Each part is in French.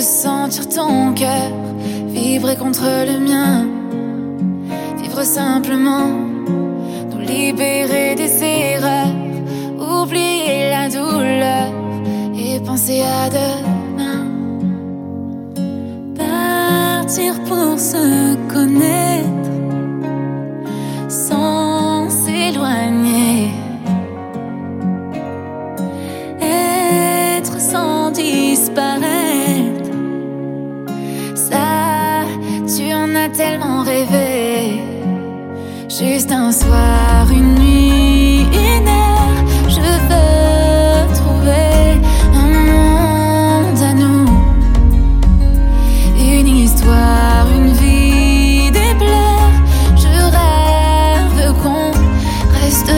sentir ton cœur vibrer contre le mien. Vivre simplement, nous libérer des erreurs, oublier la douleur et penser à demain. Partir pour se connaître sans s'éloigner, être sans disparaître. Ça, tu en as tellement rêvé. Juste un soir, une nuit, une heure, je veux trouver un monde à nous, une histoire, une vie, des pleurs. Je rêve qu'on reste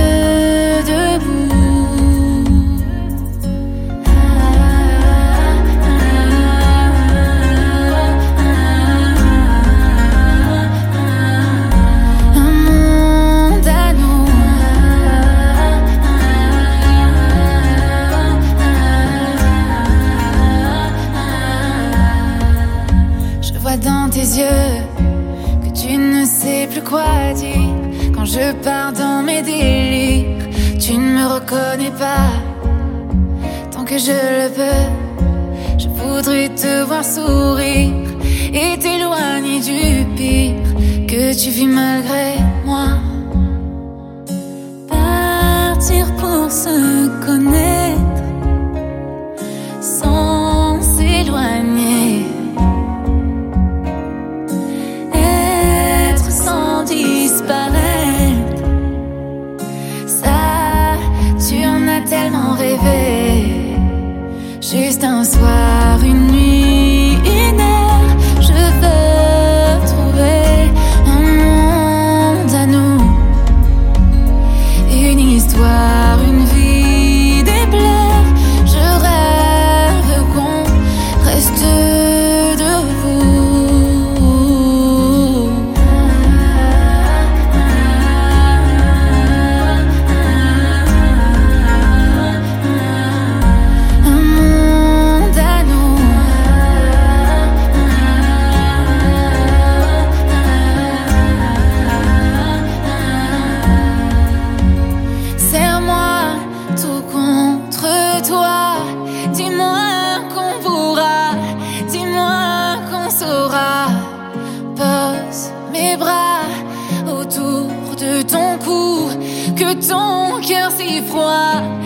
debout. Un monde à nous. Je vois dans tes yeux que tu ne sais plus quoi dire. Quand je pars dans mes délires, tu ne me reconnais pas. Tant que je le peux, je voudrais te voir sourire et t'éloigner du pire que tu vis malgré moi. Partir pour se connaître sans s'éloigner, être sans disparaître. Ça, tu en as tellement rêvé. Juste un soir, une nuit, une heure, je veux trouver un monde à nous, une histoire, une vie, des pleurs. Je rêve qu'on reste debout. Un monde à nous. Serre-moi tout contre toi. Dis-moi qu'on pourra, dis-moi qu'on saura. Pose mes bras autour de ton cou, que ton cœur si froid